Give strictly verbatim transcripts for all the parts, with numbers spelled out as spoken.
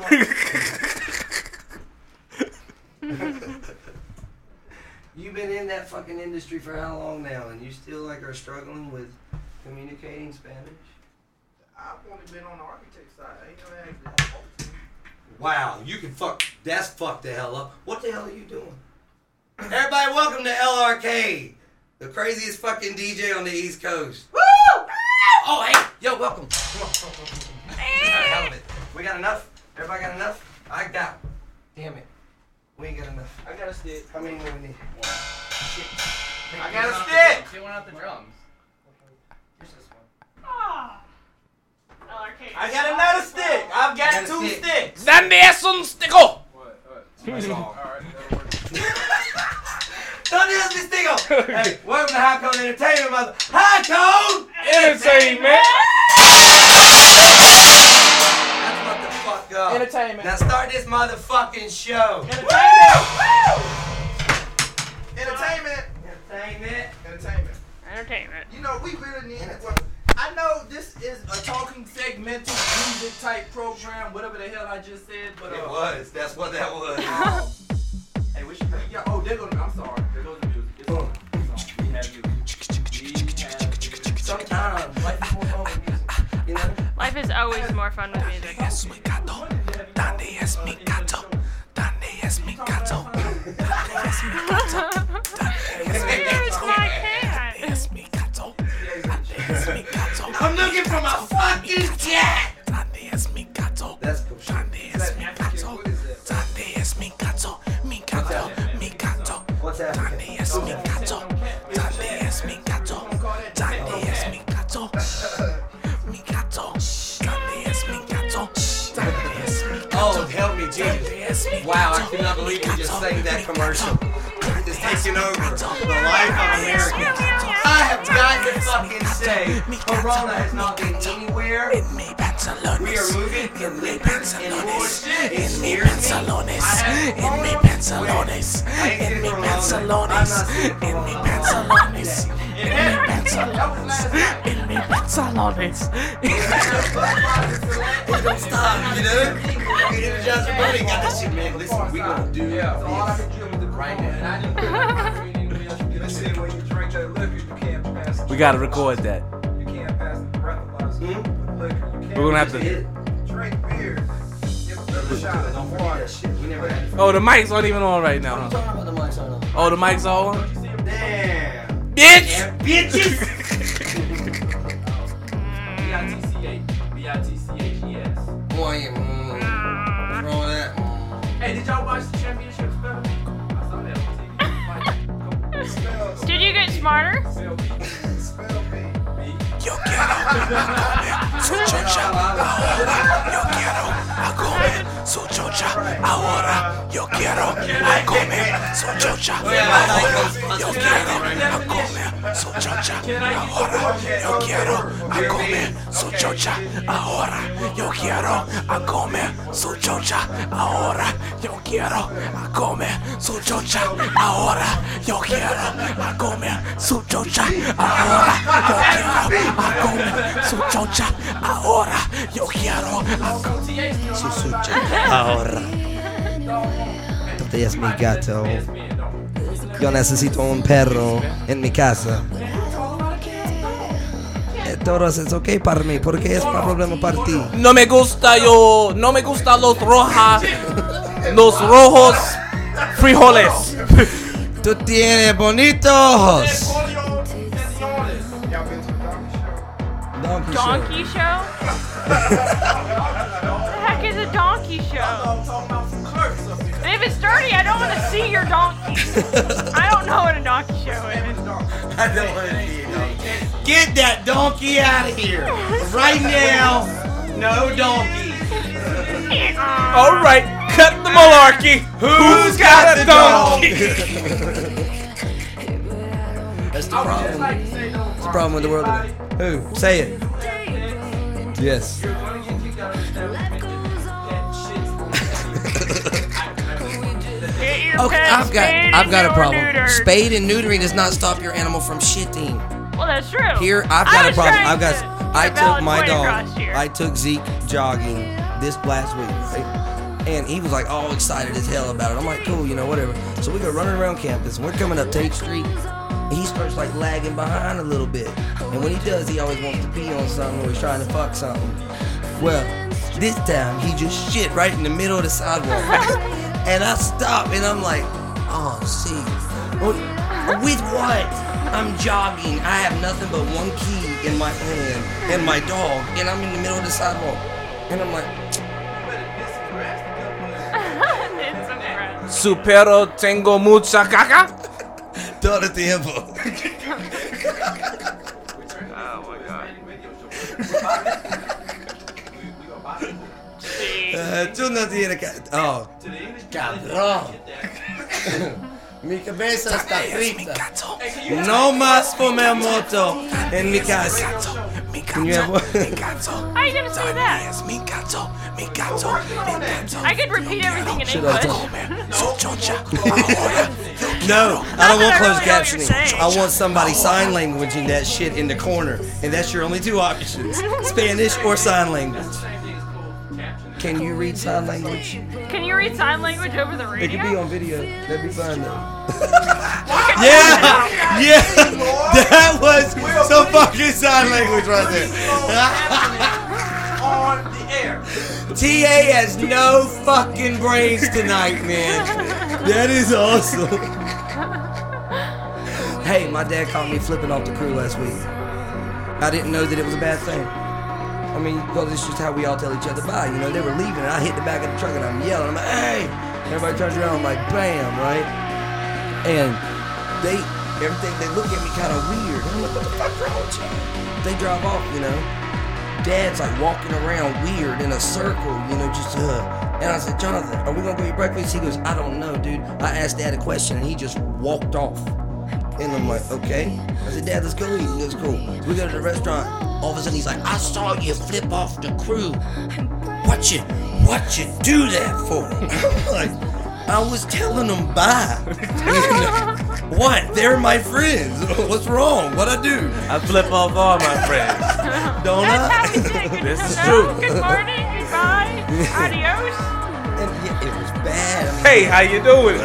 You've been in that fucking industry for how long now, and you still like are struggling with communicating Spanish? I've only been on the architect side. I ain't never had to. Wow, you can fuck. That's fucked the hell up. What the hell are you doing? Everybody, welcome to L R K, the craziest fucking D J on the East Coast. Woo! Oh, hey, yo, welcome. Come on, come on, come on. Hell of it. We got enough? Everybody got enough? I got. Damn it. We ain't got enough. I got a stick. How many more we need? One. Shit. I got a stick. She went out the drums. Here's this one. Ah. I got another stick. I've got, got two stick. sticks. ¿Dónde es un stico? What? What? That's all. All right, that'll work. Don't use this stigo. Hey, welcome to High Cone Entertainment, mother. High Cone Entertainment. That's what the fuck up. Entertainment. Now start this motherfucking show. Entertainment. Entertainment. Entertainment. Entertainment. Entertainment. You know, we really need it. Well, I know this is a talking segmental music type program, whatever the hell I just said, but uh, It was. That's what that was. um, hey, we should. Yeah. Oh, there goes. I'm sorry. There goes the music. It's on. It's on. We have music. We have music. Sometimes life is more fun with music. You know? Life is always more fun with music. Es mi gato. ¿Dónde es mi gato? ¿Dónde es mi gato? ¿Dónde es mi gato? It's my cat. Es mi gato. Es mi gato. I'm looking for my fucking cat. ¿Dónde es mi gato? That's cool. ¿Dónde es mi gato? ¿Dónde es mi gato? Mi gato, mi gato. What's that? ¿Dónde es mi gato? ¿Dónde es mi gato? ¿Dónde es mi gato? Mi gato. ¿Dónde es mi gato? ¿Dónde es mi gato? Oh, help me, Jesus. Wow, I cannot believe you just sang that commercial. It's taking over the life of Americans. I have got to fucking say, Corona has not been anywhere. En mi pantalones. We are moving in liquor and bullshit. It En mi scares me. pantalones. I have En mi Corona. pantalones. I ain't En getting mi Corona. pantalones. I'm not getting En mi Corona. pantalones. En mi pantalones. En mi pantalones. Don't stop, you know? You just really got that shit, man. Listen, we gonna do Yeah. So all I this can do is right now. Listen, when you drink that liquor, you can't pass. We gotta record that. You can't pass the breathalyzer Hmm? with liquor. You can't We're gonna have to. drink beer. Give another shot of Don't forget that shit. We never had it. Oh, the mics aren't even on right now. Huh? Talking about the mics on. Oh, the mics are on. Damn. Bitch. Yeah, bitches. B I T C H. B I T C H E S. Boy, mm, what's wrong with that? Mm. Hey, did y'all watch the championship spell? I saw that on T V. Did you get smarter? Spell B. Spell B. Yo quiero comer su chocha ahora. Yo quiero comer su chocha ahora. Yo quiero comer su chocha ahora. Yo quiero comer su chocha ahora. Yo quiero comer su chocha ahora. Yo quiero comer su chocha ahora. Yo quiero comer su chocha ahora. Yo quiero comer su chocha ahora. Yo quiero a comer su chocha ahora. Yo quiero a comer su chocha ahora. ¿Dónde es mi gato? Yo necesito un perro en mi casa. Entonces es ok para mí, porque es problema para ti. No me gusta yo, no me gustan los rojas, los rojos frijoles. Tú tienes bonitos ojos. Donkey show? What the heck is a donkey show? And if it's dirty, I don't want to see your donkey. I don't know what a donkey show is. I don't want to see it. Get that donkey out of here. Right now, no donkey. All right, cut the malarkey. Who's got a donkey? That's the problem. That's the problem with the world. Who? Say it. Yes. Okay, I've got I've got a problem. Spade and neutering does not stop your animal from shitting. Well, that's true. Here, I've I got a was problem. trying I've got. to I put a valid took my point dog. across here. I took Zeke jogging this last week, right? And he was like all excited as hell about it. I'm like, cool, you know, whatever. So we go running around campus, and we're coming up Tate Street. And he starts like lagging behind a little bit. And when he does, he always wants to pee on something or he's trying to fuck something. Well, this time he just shit right in the middle of the sidewalk. And I stop and I'm like, oh, see. With what? I'm jogging. I have nothing but one key in my hand and my dog, and I'm in the middle of the sidewalk. And I'm like, Supero tengo mucha caca. todo el tiempo. Oh my god. Uh, tú no tienes que. Oh, cabrón. Mi cabeza está frita. No más fumar moto en mi casa. Can you have one? How are you gonna say that? I could repeat everything in English. No, I don't want that I closed really know what you're captioning. saying. I want somebody sign languaging that shit in the corner, and that's your only two options: Spanish or sign language. Can you read sign language? Can you read sign language over the It radio? could be on video. That'd be fine though. Yeah, yeah, that was some fucking sign language right there. On the air. T A has no fucking brains tonight, man. That is awesome. Hey, my dad caught me flipping off the crew last week. I didn't know that it was a bad thing. I mean, well, this is just how we all tell each other bye. You know, they were leaving, and I hit the back of the truck, and I'm yelling. I'm like, hey! Everybody turns around, I'm like, bam, right? And they, everything, they look at me kind of weird. I'm like, what the fuck's wrong with you? They drive off, you know. Dad's like walking around weird in a circle, you know, just, uh. And I said, Jonathan, are we gonna go eat breakfast? He goes, I don't know, dude. I asked Dad a question, and he just walked off. And I'm like, okay. I said, Dad, let's go eat. He goes, cool. So we go to the restaurant. All of a sudden, he's like, I saw you flip off the crew. What you, what you do that for? I'm like, I was telling them bye. What? They're my friends. What's wrong? What'd I do? I flip off all my friends. Don't That's I? how we say good This is hello, true. Good morning, goodbye, adios. And yeah, it was bad. I mean, Hey, how you doing?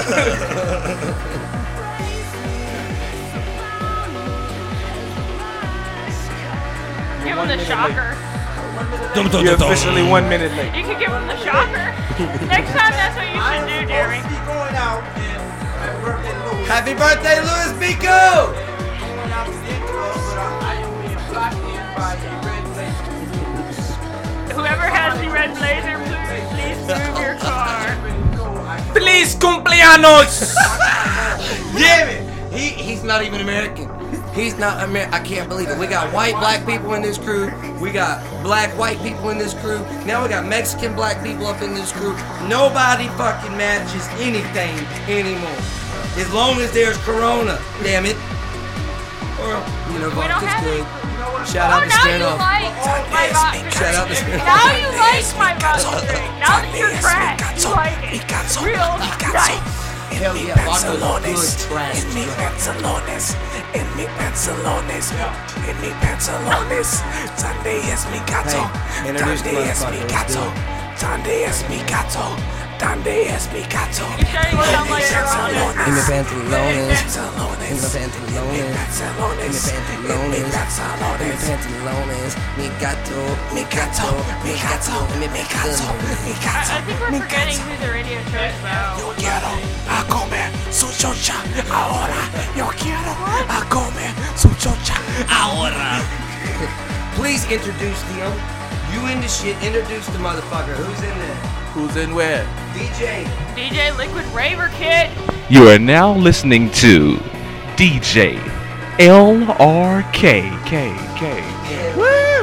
Give him the shocker. You're officially one minute late. You can give him the shocker. Next time, that's what you should do, Jeremy. Be going out and happy birthday, Louis. Happy birthday, Louis Pico! Going out to the club, but I am being blocked in by a red blazer. Whoever has the red blazer, please, please move your car. Feliz cumpleaños! Damn it! He he's not even American. He's not American. I can't believe it. We got white black people in this crew. We got black white people in this crew. Now we got Mexican black people up in this crew. Nobody fucking matches anything anymore. As long as there's Corona, damn it. Or you know, We don't vodka's have good. any. Shout Oh, out to now you Stand like my vodka. Shout out to Stand Now you like my vodka drink. Now that you're trash, you like it. Real nice. Hell yeah, vodka's good trash. En mis pantalones, en mis pantalones, en mis pantalones. Sunday es mi gato, Hey, introduce the Sunday es mi motherfucker, let's gato, do it. Sunday es mi gato, Sunday es mi gato. You're starting to sound like you're on it. In the pantalones. Pantalones, In the pantalones. pantalones, In the pantalones. en mis In the pantalones. pantalones. Mi gato. Mi gato, mi gato, mi gato, mi I, gato. I think we're forgetting who the radio show is about. Quiero a comer su chocha ahora. Yo quiero a comer su chocha ahora. Please introduce them. You in the shit. Introduce the motherfucker. Who's in there? Who's in where? D J. D J Liquid Raver Kid. You are now listening to D J L R K K K. Woo!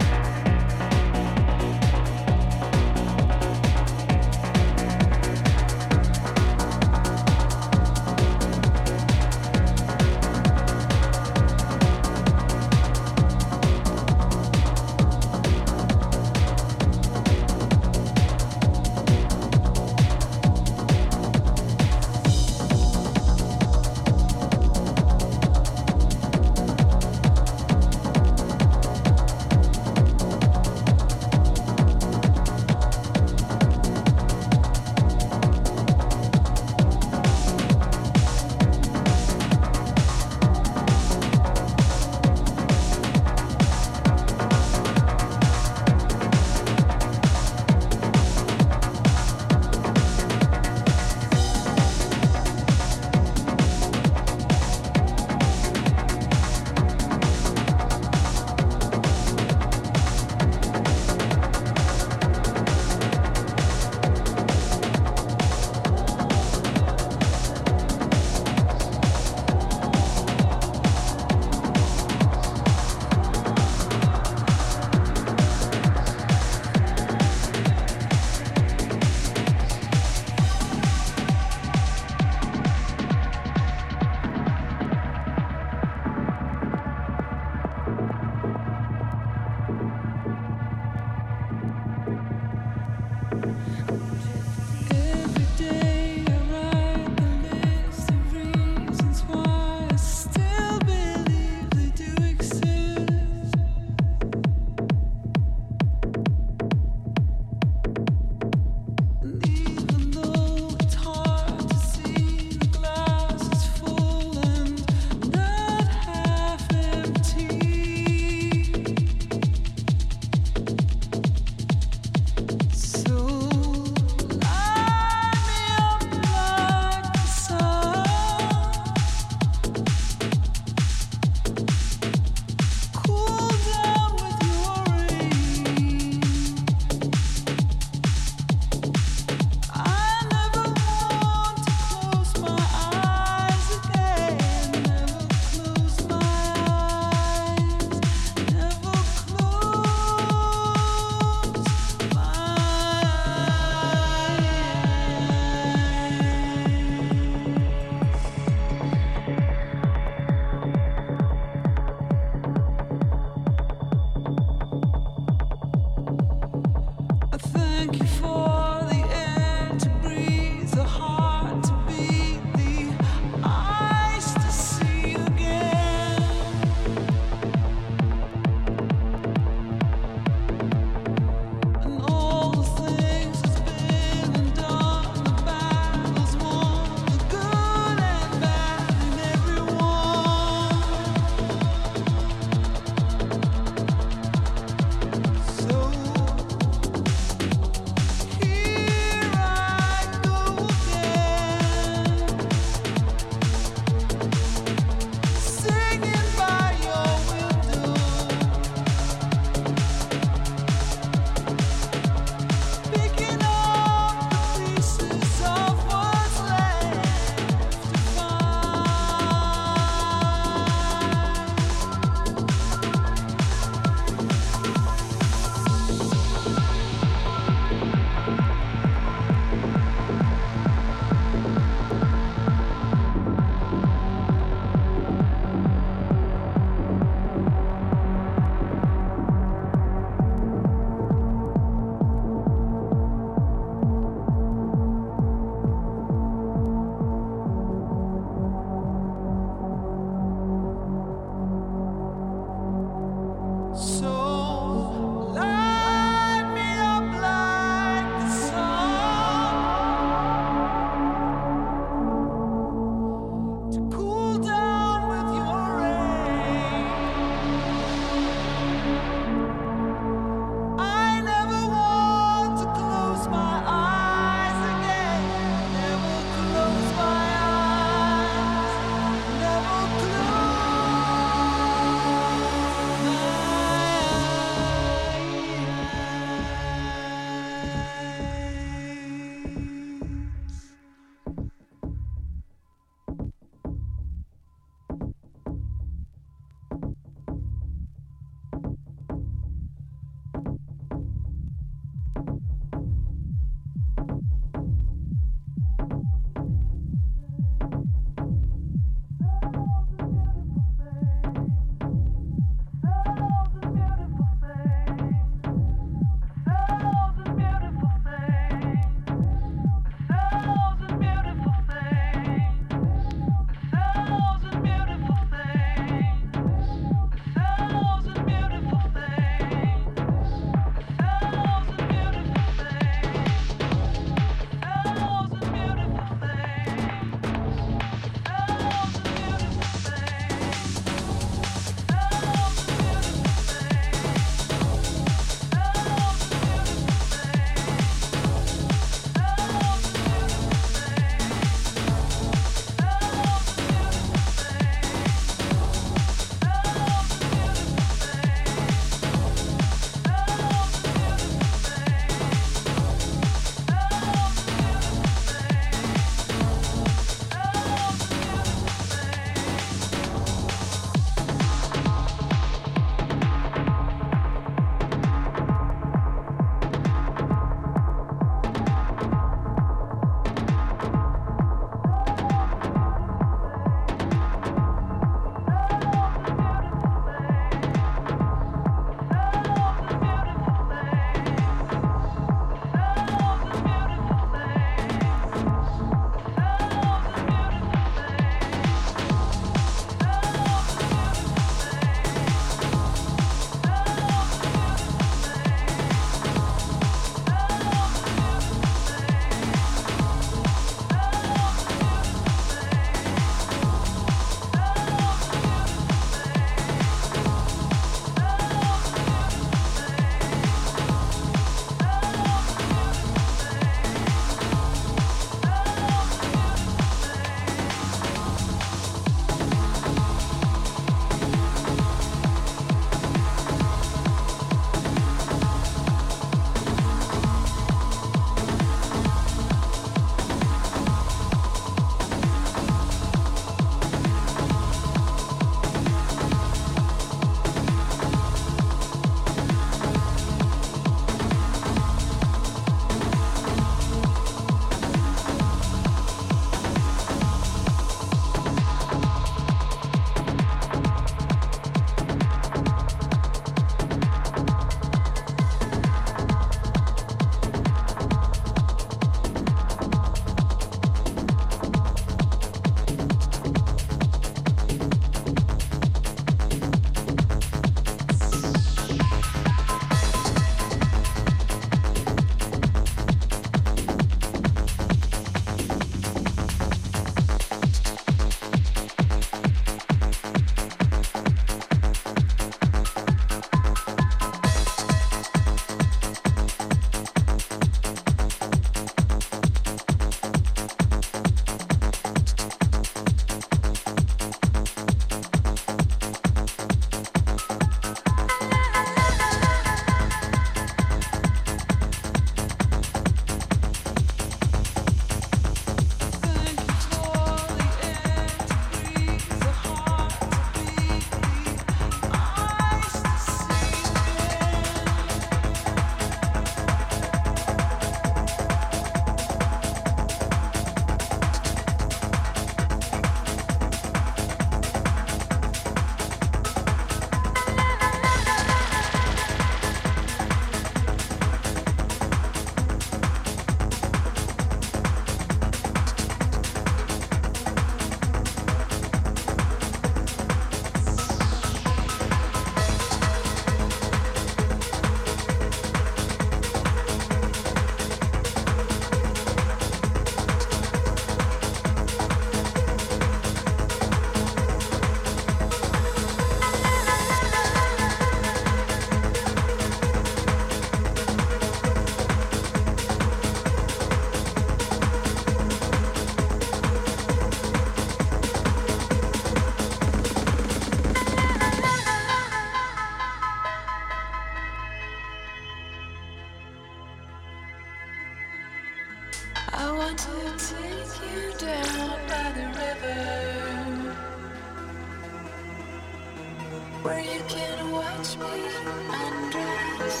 where you can watch me undress.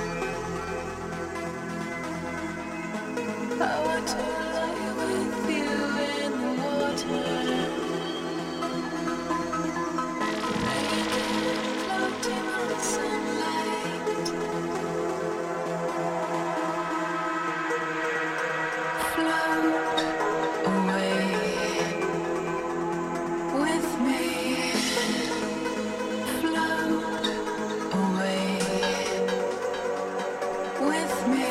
I want to lie with you in the water, floating on sunlight. Float away with me. Float away with me.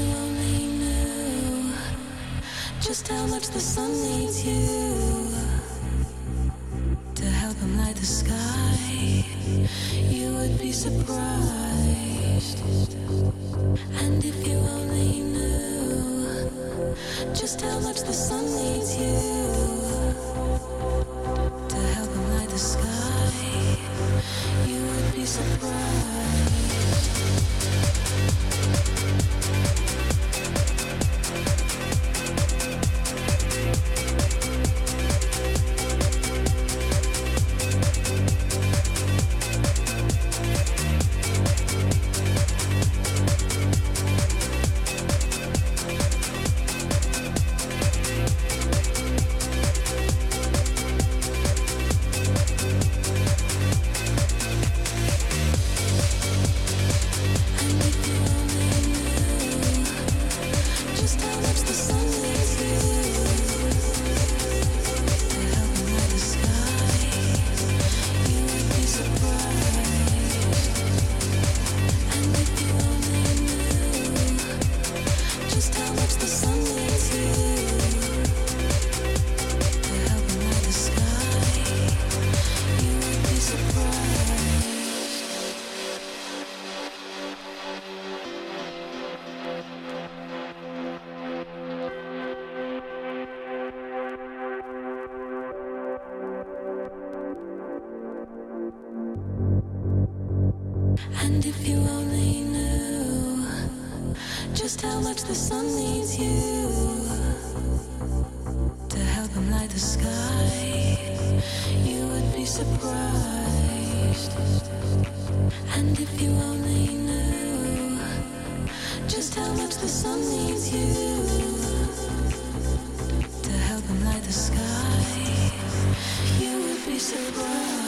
only knew just how much the sun needs you to help him light the sky, you would be surprised. And if you only knew just how much the sun needs you to help him light the sky, you would be surprised. And if you only knew just how much the sun needs you to help him light the sky, you would be surprised. And if you only knew just how much the sun needs you to help him light the sky, you would be surprised.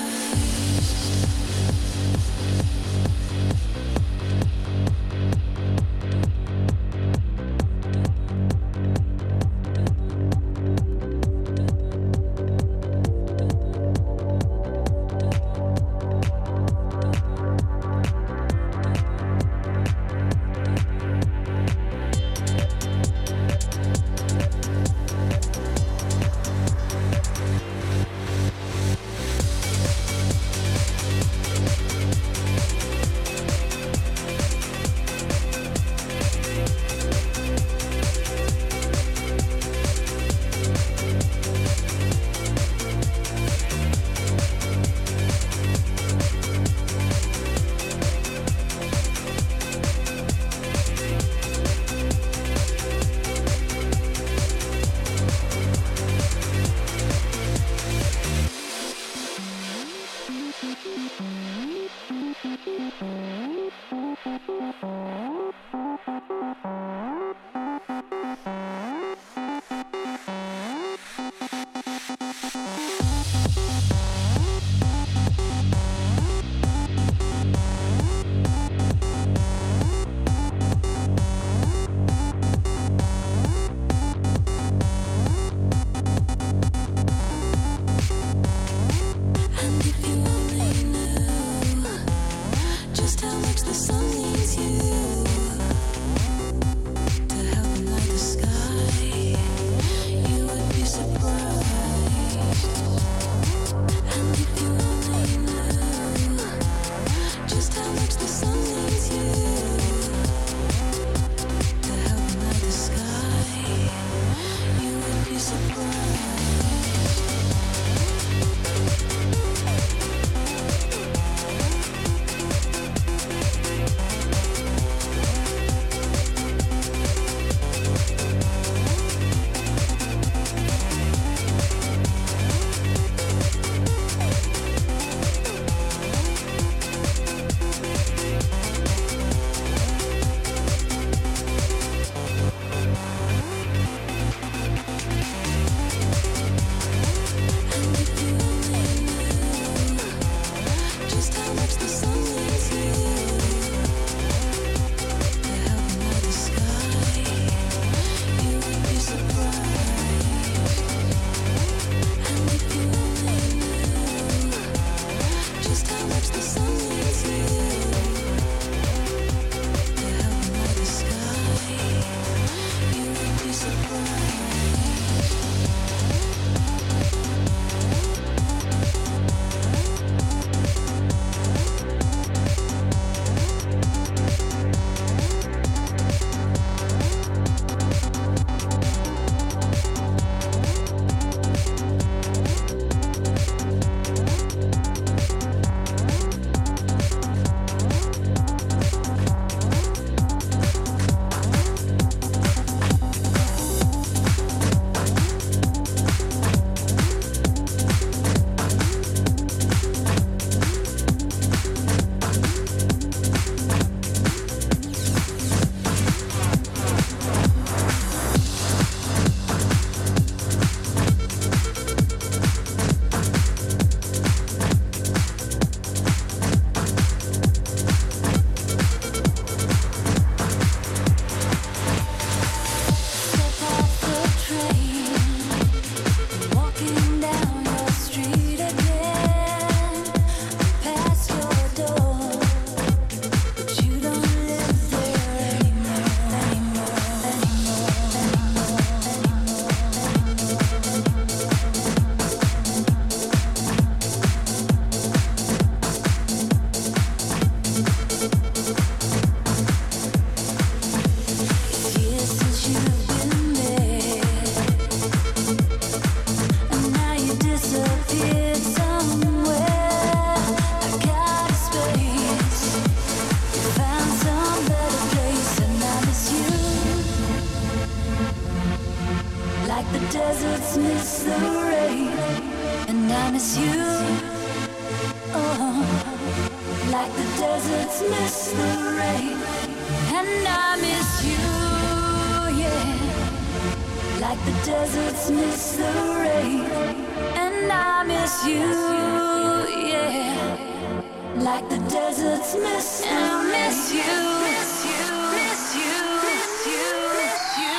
Like the deserts miss the rain, and I miss you. Oh, like the deserts miss the rain, and I miss you. Yeah, like the deserts miss the rain, and I miss you. Yeah, like the deserts miss the rain, and I miss you. Miss you. Miss you. Miss you. Miss you.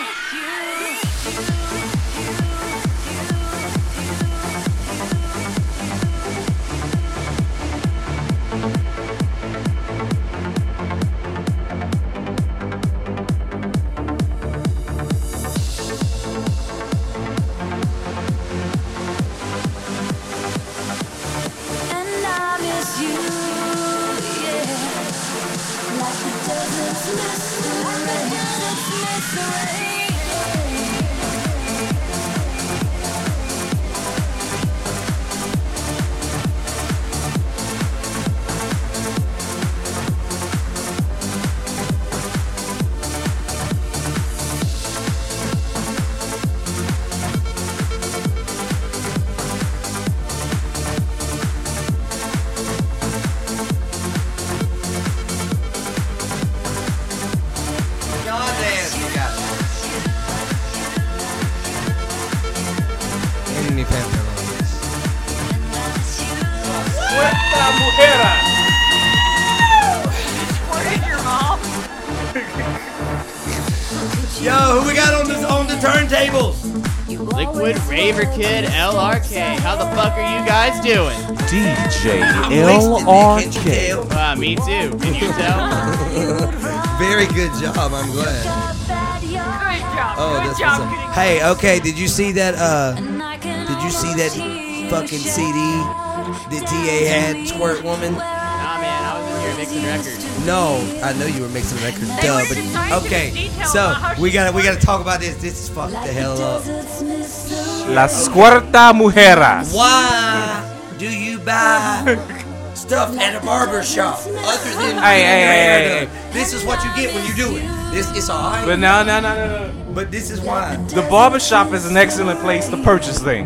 Yo, who we got on the on the turntables? Liquid Raver Kid L R K. How the fuck are you guys doing? D J I'm L wasted, R man. Can't you K. tell? Ah, me too. Can you tell? Very good job. I'm glad. Good job. Oh, Good that's job. what's Getting up. Hey, okay. Did you see that? Uh, did you see that fucking C D that T A had, Twerk Woman? Nah, man, I was in here mixing records. No, I know you were mixing records, They duh. were just nice But in okay, detail so about how we she- gotta we gotta talk about this. This is fucked the hell up. Las Cuarta Mujeres. Why do you buy stuff at a barber shop other than Hey, hey, getting your hair hey, hey, done? This is what you get when you do it. This it's alright, But no, no, no, no, no. but this is why. The barbershop is an excellent place to purchase things.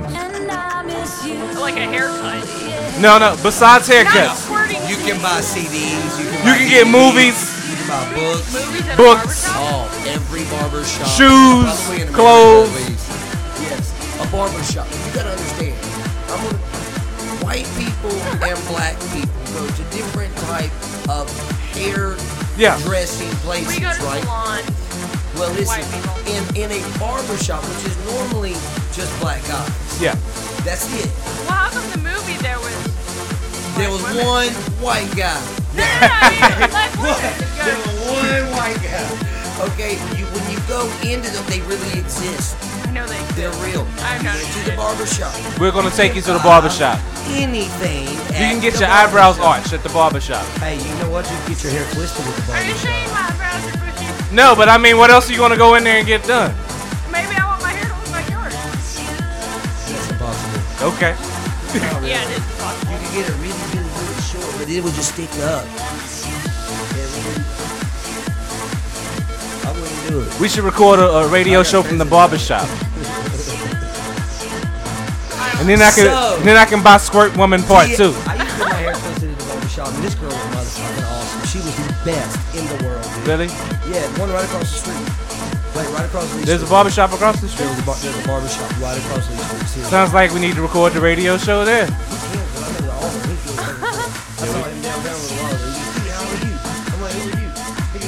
Like a haircut. No, no, besides Not haircuts. squirting You can buy C Ds. You can, You buy can get D V Ds, movies, You can buy books. movies at books. a barbershop. Oh, every barber shop. Shoes, Probably in America, clothes. at least. Yes, a barber shop. You gotta understand. I'm gonna, white people and black people go to different type of hair Yeah. dressing places, We go to right? salons. Well, listen, white people. in in a barber shop, which is normally just black guys, Yeah. that's it. Well, how come the movie there was? There was women. one white guy. No, no, no, yeah, like What? women. There was one white guy. Okay, you, when you go into them, they really exist. I know they. They're real. I'm not Go to the barber shop. We're gonna take you to the barbershop. Anything. You can get your eyebrows arched at the barbershop. Hey, you know what? You can get your hair twisted at the Are you barber saying shop. my eyebrows are bushy? No, but I mean, what else are you gonna go in there and get done? Maybe I want my hair to look like yours. That's impossible. Okay. Yeah, it is possible. You can get it really, really, really short, but it would just stick up. Yeah, really. I wouldn't do it. We should record a, a radio show from the barbershop. And then I can So- then I can buy Squirt Woman Part Yeah, Two. I used to get my hair twisted at the barber shop, and this girl was motherfucking awesome. She was the best in the world, dude. Really? Yeah, one right across the street. Wait, right across the street. There's a barbershop across the There street. was a, bar- there's a barber shop right across the street. Seriously. Sounds like we need to record the radio show there. We